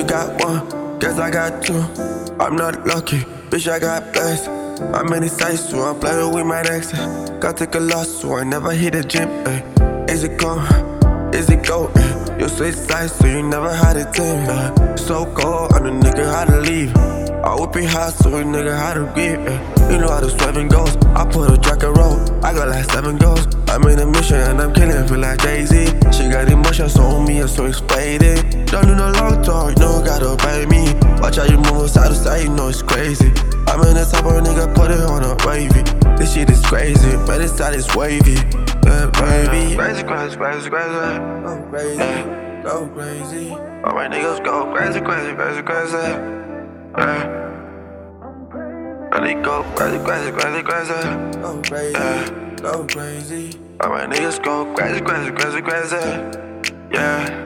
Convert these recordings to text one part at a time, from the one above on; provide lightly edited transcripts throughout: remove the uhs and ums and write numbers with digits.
got one, guess I got two. I'm not lucky, bitch, I got blessed. I'm in the sights, so I'm playing with my next. Gotta take a loss, so I never hit the gym. Is it gone? Is it go? You switch sides, so you never had a team. So cold, I'm the nigga how to leave. I whip it hot, so a nigga how to grip. You know how the swerving goes. I put a track and roll. I got like 7 goals. I'm in a mission and I'm killing, feel like Jay-Z. She got emotions on me, so explain it. Don't do no long talk, you know gotta obey me. Watch how you move side to side, you know it's crazy. I'm in the top of a nigga, put it on a wavy. This shit is crazy, but this side is wavy. Baby. Crazy, crazy, crazy, crazy. Go crazy, go crazy. All my niggas go crazy, crazy, crazy, crazy. Really go crazy, crazy, crazy, crazy. Go crazy, go crazy. All my niggas go crazy, crazy, crazy, crazy. Yeah.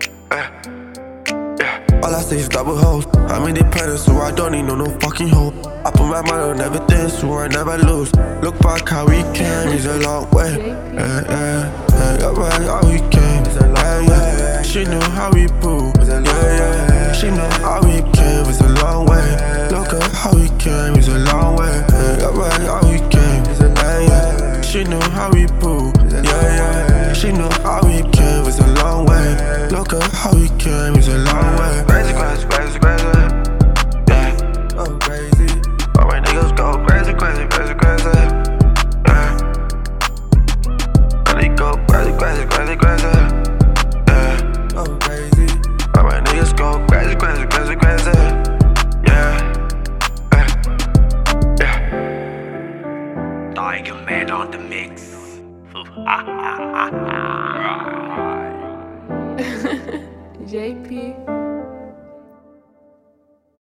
All I see is double hoes. I'm independent, so I don't need no fucking hoe. I put my mind on everything, so I never lose. Look back how we came, it's a long way. Look back how we came, it's a long way. She knew how we pulled, she knew how we came, it's a long way. Look at how we came, it's a long way. Look back how we came, it's a long way. She knew how we pulled, she knew how we came, it's a long way. Look at how we came, it's a long way. Crazy, crazy, crazy, crazy. Yeah, go crazy. All my niggas go crazy, crazy, crazy, crazy. Yeah, and they go crazy, crazy, crazy, crazy. Yeah, go crazy. All my niggas go crazy, crazy, crazy, crazy. Yeah, yeah. Tiger Man on the mix. JP.